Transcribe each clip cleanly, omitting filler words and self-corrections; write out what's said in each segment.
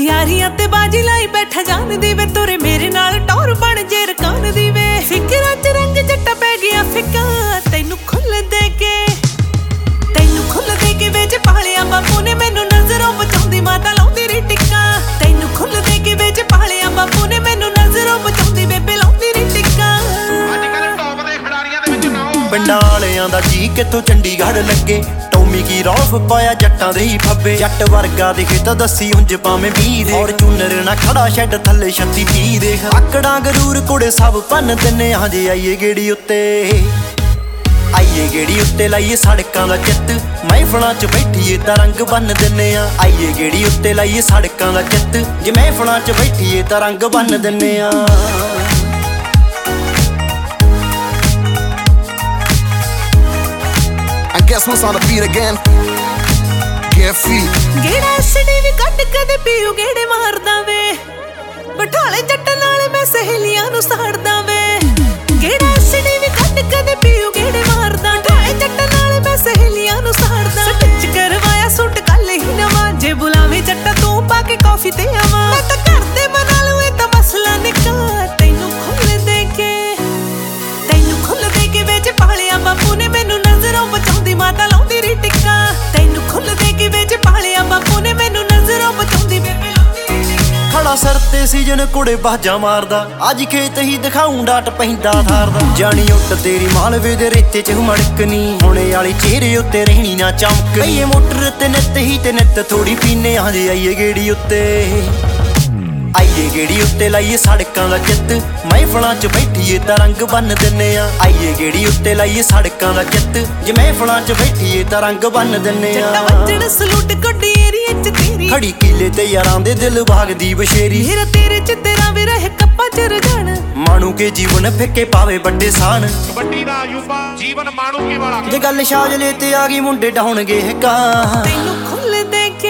यारियां ते बाजी लाई बैठा जान दी वे तोरे मेरे नाल टौर बन जे रकान दी वे फिकरां च रंग जट्टा पै गया फिक्का तैनू खुल दे के वेच पालिया बापू ने मैनू नजरों बचाउंदी माता लाउंदी री टिक्का तैनू खुल दे के वेच पालिया बापू ने मैनू नजरों बचाउंदी बेबे लाउंदी री टिक्का पिंडां वालियां दा जी कित्थों चंडीगढ़ लगे टोमी की रौफ पाया जट्टां दे ही फब्बे जट वर्गा दिखे तां दसी उंज भावें 20 दे और चूनर ना खड़ा शैड थल्ले 36 30 देख आकड़ां गरूर कुड़े सब भन्न दिन्ने आ जे आईए गेड़ी उत्ते आईए गेड़ी उत्ते लाइए सड़कां दा चित्त महफलां च बैठीए तां रंग बन दिन्ने आ आईए गेड़ी उत्ते लाइए सड़कां दा चित्त जे महफलां च बैठीए तां रंग बन दिन्ने आ Guess who's on the beat again? Get feet. गेड़ा एसडी भी कट कदे पीऊ गेड़े मारदा वे बठाले जट्ट नाल मैं सहेलियां नु साड़दा वे गेड़ा एसडी भी कट कदे पीऊ गेड़े मारदा बठाले जट्ट नाल मैं सहेलियां नु साड़दा सच करवाया सूट कल ही नवा जे बुलावे जट्टा तू पाके कॉफी ते आवा मैं तां घर ते बना लूं ए तां मसला निका तैनू खुल दे के वेच पालिया बापू ने मैनू नजरों बचाउंदी माता लाउंदी री टिक्का तैनू खुल दे के वेच पालिया बापू ने मैनू नजरों बचाउंदी बेबे लाउंदी री टिक्का खड़ा सर ते सीजन कुड़े बाजा मारदा अज खेत ही दिखाऊं डाट पैंदा थारदा जानी उट तेरी मालवे दे रेते च मड़कनी हुणे वाली चेहरे उत्ते रहनी ना चमक ये मोटर ते नित थोड़ी पीने आ जे आईए गेड़ी उत्ते आईए गेड़ी उत्ते लाइए सड़कां दा चित्त महफलां च बैठीए तां रंग बन दिन्ने आ आईए गेड़ी उत्ते लाइए सड़कां दा चित्त जे महफलां च बैठीए तां रंग बन दिन्ने आ जट्टा वज्जण सलूट कोडी एरिया च तेरी खड़ी कीले ते यारां दे दिल भाग दी बशेरी मेरा तेरे च तेरा भी रहे कप्पा च रजान मानू के जीवन फिक्के पावे बड्डे सान कबड्डी दा युवा जीवन मानू के वाला जे गल शाजले ते आ गई मुंडे डाउणगे का तैनू खुल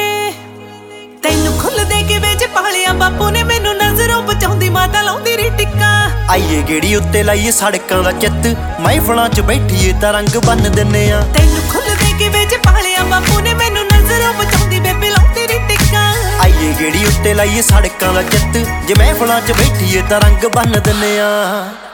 दे के वेच पालिया बापू ने मैनू नजरों बचाउंदी माता लाउंदी री टिक्का आईए गेड़ी उत्ते लाइए सड़कां दा चित्त महफलां च बैठीए तां रंग बन दिन्ने आ तैनू खुल दे के वेच पालिया बापू ने मैनू नजरों बचाउंदी बेबे लाउंदी री टिक्का आईए गेड़ी उत्ते लाइए सड़कां दा चित्त जे महफलां च बैठीए तां रंग बन दिन्ने आ